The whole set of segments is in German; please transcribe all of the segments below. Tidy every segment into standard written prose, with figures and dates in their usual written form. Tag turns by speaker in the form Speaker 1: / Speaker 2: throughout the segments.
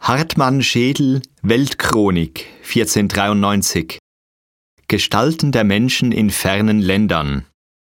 Speaker 1: Hartmann Schedel, Weltchronik, 1493. Gestalten der Menschen in fernen Ländern.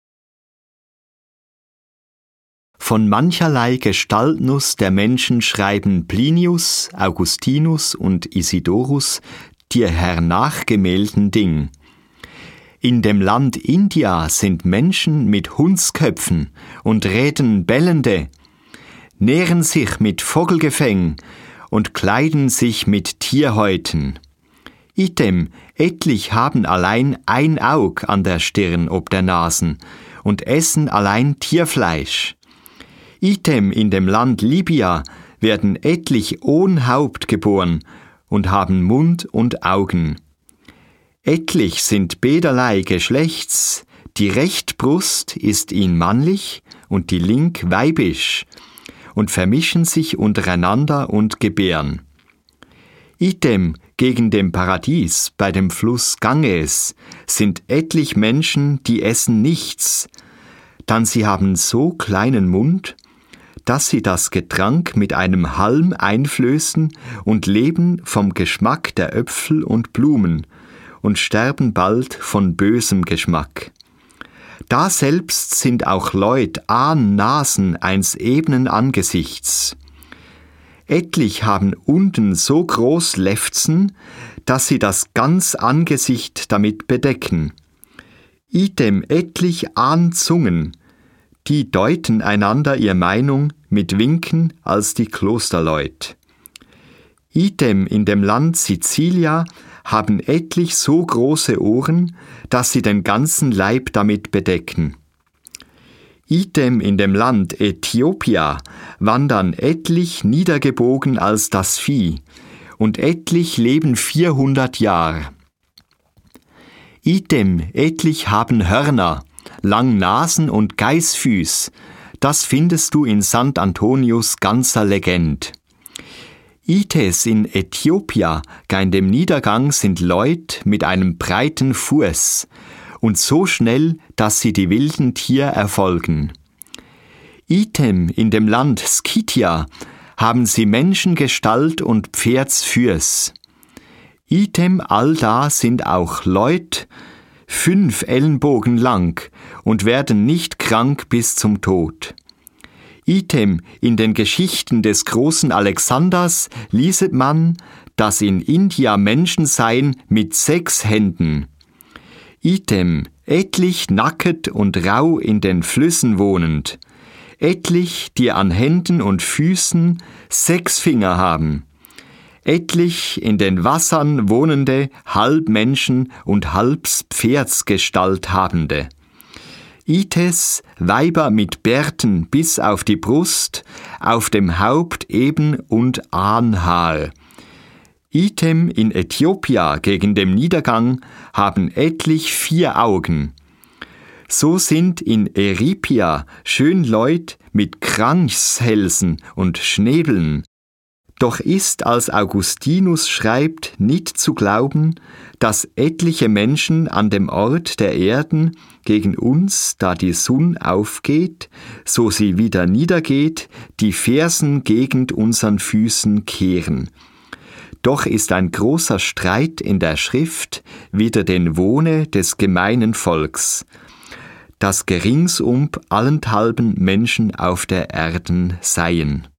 Speaker 1: Von mancherlei Gestaltnus der Menschen schreiben Plinius, Augustinus und Isidorus dir hernachgemälden Ding. In dem Land India sind Menschen mit Hundsköpfen und reden bellende, nähren sich mit Vogelgefäng und kleiden sich mit Tierhäuten. Item, etlich haben allein ein Aug an der Stirn ob der Nasen und essen allein Tierfleisch. Item, in dem Land Libya werden etlich ohn Haupt geboren und haben Mund und Augen. Etlich sind beiderlei Geschlechts, die recht Brust ist ihn mannlich und die link weibisch, und vermischen sich untereinander und gebären. Item, gegen dem Paradies bei dem Fluss Ganges sind etlich Menschen, die essen nichts, dann sie haben so kleinen Mund, dass sie das Getränk mit einem Halm einflößen und leben vom Geschmack der Äpfel und Blumen und sterben bald von bösem Geschmack. Da selbst sind auch Leut ahn Nasen eins ebenen Angesichts. Etlich haben unten so groß Lefzen, dass sie das ganz Angesicht damit bedecken. Item etlich ahn Zungen, die deuten einander ihr Meinung mit Winken als die Klosterleut. Item in dem Land Sicilia haben etlich so große Ohren, dass sie den ganzen Leib damit bedecken. Item in dem Land Äthiopia wandern etlich niedergebogen als das Vieh, und etlich leben 400 Jahr. Item etlich haben Hörner, lang Nasen und Geißfüß, das findest du in St. Antonius ganzer Legend. Ites in Äthiopia, gein dem Niedergang sind Leut mit einem breiten Fuß und so schnell, dass sie die wilden Tier erfolgen. Item in dem Land Skythia haben sie Menschengestalt und Pferdsfüß. Item allda sind auch Leut 5 Ellenbogen lang und werden nicht krank bis zum Tod. Item, in den Geschichten des großen Alexanders lieset man, dass in India Menschen seien mit 6 Händen. Item, etlich nacket und rau in den Flüssen wohnend. Etlich, die an Händen und Füßen 6 Finger haben. Etlich in den Wassern wohnende, halb Menschen und halbs Pferdsgestalt habende. Ites, Weiber mit Bärten bis auf die Brust, auf dem Haupt eben und Ahnhaar. Item in Äthiopia gegen dem Niedergang haben etlich 4 Augen. So sind in Eripia schön Leut mit Kranchshälsen und Schnäbeln. Doch ist, als Augustinus schreibt, nicht zu glauben, dass etliche Menschen an dem Ort der Erden gegen uns, da die Sonn aufgeht, so sie wieder niedergeht, die Fersen gegen unseren Füßen kehren. Doch ist ein großer Streit in der Schrift wider den Wohne des gemeinen Volks, dass geringsum allenthalben Menschen auf der Erden seien.